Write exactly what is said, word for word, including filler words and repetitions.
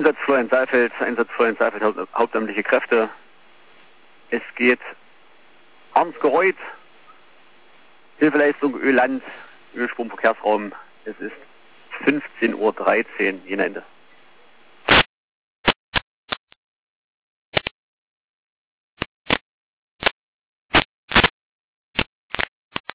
Einsatz Florian Saalfeld, Einsatz Florian Saalfeld, haupt, hauptamtliche Kräfte. Es geht Ernst Gereuth, Hilfeleistung Öland, Ölstromverkehrsraum. Es ist fünfzehn Uhr dreizehn, Jena Ende.